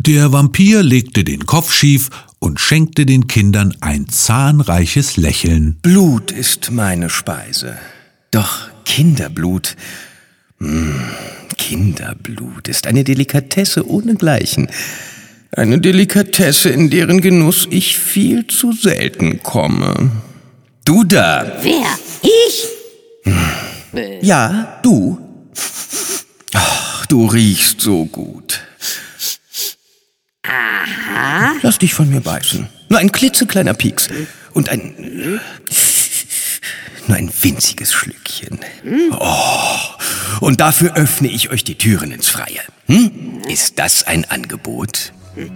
Der Vampir legte den Kopf schief und schenkte den Kindern ein zahnreiches Lächeln. Blut ist meine Speise. Doch Kinderblut, Kinderblut ist eine Delikatesse ohnegleichen. Eine Delikatesse, in deren Genuss ich viel zu selten komme. Du da. Wer? Ich? Ja, du. Ach, du riechst so gut. Aha. Lass dich von mir beißen. Nur ein klitzekleiner Pieks. Und nur ein winziges Schlückchen. Oh, und dafür öffne ich euch die Türen ins Freie. Ist das ein Angebot?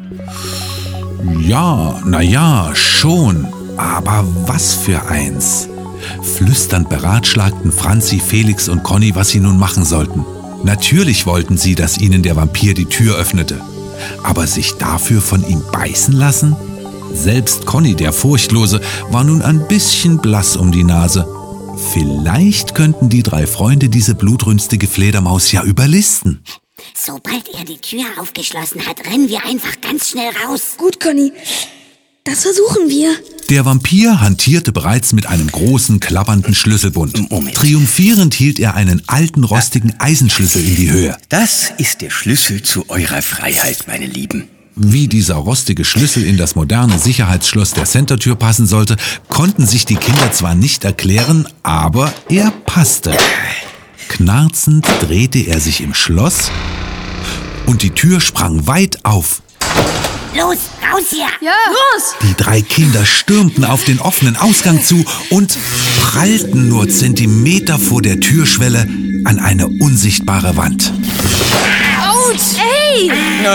Ja, schon. Aber was für eins? Flüsternd beratschlagten Franzi, Felix und Conny, was sie nun machen sollten. Natürlich wollten sie, dass ihnen der Vampir die Tür öffnete. Aber sich dafür von ihm beißen lassen? Selbst Conny, der Furchtlose, war nun ein bisschen blass um die Nase. Vielleicht könnten die 3 Freunde diese blutrünstige Fledermaus ja überlisten. Sobald er die Tür aufgeschlossen hat, rennen wir einfach ganz schnell raus. Gut, Conny. Das versuchen wir. Der Vampir hantierte bereits mit einem großen, klappernden Schlüsselbund. Moment. Triumphierend hielt er einen alten, rostigen Eisenschlüssel in die Höhe. Das ist der Schlüssel zu eurer Freiheit, meine Lieben. Wie dieser rostige Schlüssel in das moderne Sicherheitsschloss der Centertür passen sollte, konnten sich die Kinder zwar nicht erklären, aber er passte. Knarzend drehte er sich im Schloss und die Tür sprang weit auf. Los, raus hier! Ja, los! Die 3 Kinder stürmten auf den offenen Ausgang zu und prallten nur Zentimeter vor der Türschwelle an eine unsichtbare Wand. Autsch! Ey!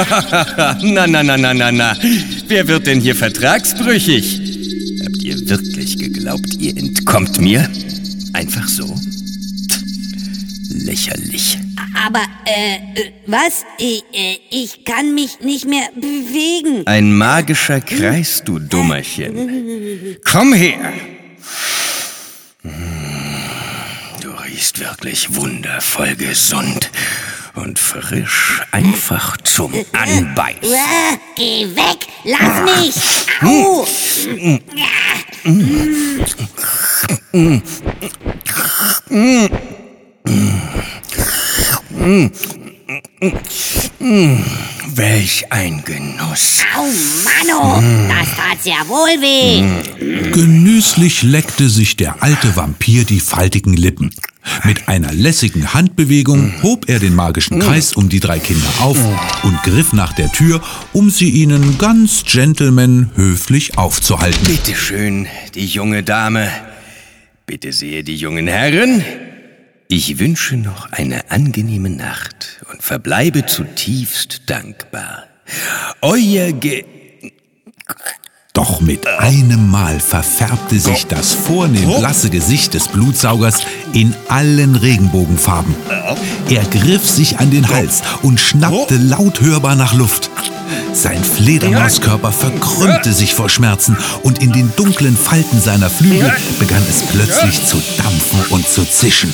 Na. Wer wird denn hier vertragsbrüchig? Habt ihr wirklich geglaubt, ihr entkommt mir? Einfach so? Lächerlich. Aber, was? Ich kann mich nicht mehr bewegen. Ein magischer Kreis, du Dummerchen. Komm her! Du riechst wirklich wundervoll gesund und frisch, einfach zum Anbeißen. Geh weg! Lass mich! Au! Welch ein Genuss. Au, Manno! Das tat sehr wohl weh. Genüsslich leckte sich der alte Vampir die faltigen Lippen. Mit einer lässigen Handbewegung hob er den magischen Kreis um die 3 Kinder auf und griff nach der Tür, um sie ihnen ganz gentleman höflich aufzuhalten. Bitte schön, die junge Dame. Bitte sehe die jungen Herren. Ich wünsche noch eine angenehme Nacht und verbleibe zutiefst dankbar. Euer Doch mit einem Mal verfärbte sich das vornehm blasse Gesicht des Blutsaugers in allen Regenbogenfarben. Er griff sich an den Hals und schnappte laut hörbar nach Luft. Sein Fledermauskörper verkrümmte sich vor Schmerzen und in den dunklen Falten seiner Flügel begann es plötzlich zu dampfen und zu zischen.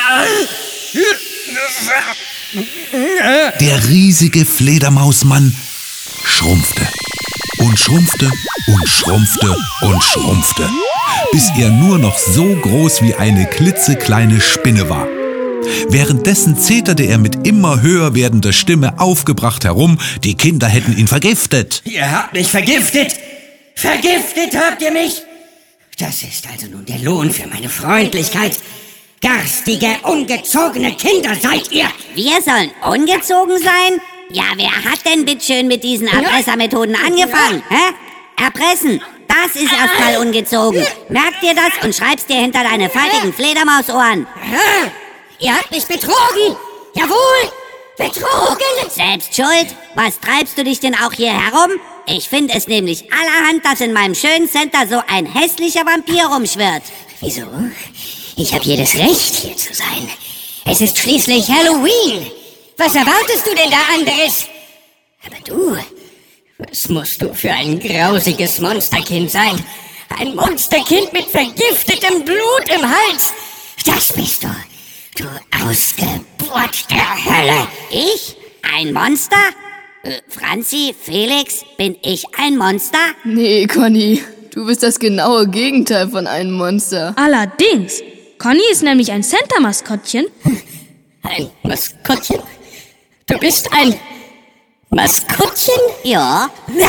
Der riesige Fledermausmann schrumpfte und schrumpfte und schrumpfte und schrumpfte, bis er nur noch so groß wie eine klitzekleine Spinne war. Währenddessen zeterte er mit immer höher werdender Stimme aufgebracht herum, die Kinder hätten ihn vergiftet. Ihr habt mich vergiftet! Vergiftet habt ihr mich! Das ist also nun der Lohn für meine Freundlichkeit. Garstige, ungezogene Kinder seid ihr! Wir sollen ungezogen sein? Ja, wer hat denn bitteschön mit diesen Erpressermethoden angefangen? Hä? Erpressen, das ist erstmal ungezogen. Merk dir das und schreib's dir hinter deine faltigen Fledermausohren. Ihr habt mich betrogen! Jawohl! Betrogen! Selbst schuld? Was treibst du dich denn auch hier herum? Ich finde es nämlich allerhand, dass in meinem schönen Center so ein hässlicher Vampir rumschwirrt. Wieso? Ich habe jedes Recht, hier zu sein. Es ist schließlich Halloween. Was erwartest du denn da anderes? Aber du, was musst du für ein grausiges Monsterkind sein? Ein Monsterkind mit vergiftetem Blut im Hals. Das bist du. Du Ausgeburt der Hölle. Ich? Ein Monster? Franzi, Felix, bin ich ein Monster? Nee, Conny, du bist das genaue Gegenteil von einem Monster. Allerdings. Conny ist nämlich ein Center-Maskottchen. Ein Maskottchen? Du bist ein Maskottchen? Ja.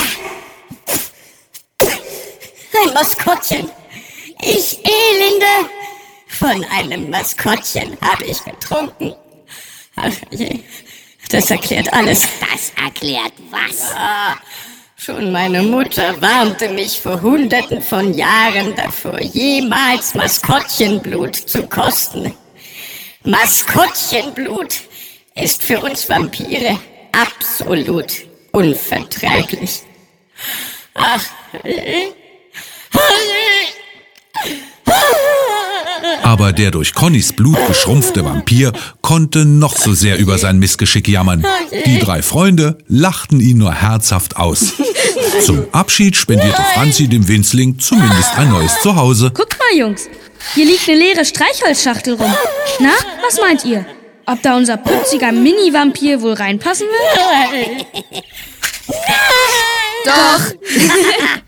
Ein Maskottchen. Ich Elende. Von einem Maskottchen habe ich getrunken. Ach je, das erklärt alles. Das erklärt was? Schon meine Mutter warnte mich vor Hunderten von Jahren davor, jemals Maskottchenblut zu kosten. Maskottchenblut ist für uns Vampire absolut unverträglich. Ach, Aber der durch Connys Blut geschrumpfte Vampir konnte noch so sehr über sein Missgeschick jammern. Die 3 Freunde lachten ihn nur herzhaft aus. Zum Abschied spendierte Franzi dem Winzling zumindest ein neues Zuhause. Guckt mal, Jungs. Hier liegt eine leere Streichholzschachtel rum. Na, was meint ihr? Ob da unser putziger Mini-Vampir wohl reinpassen will? Doch!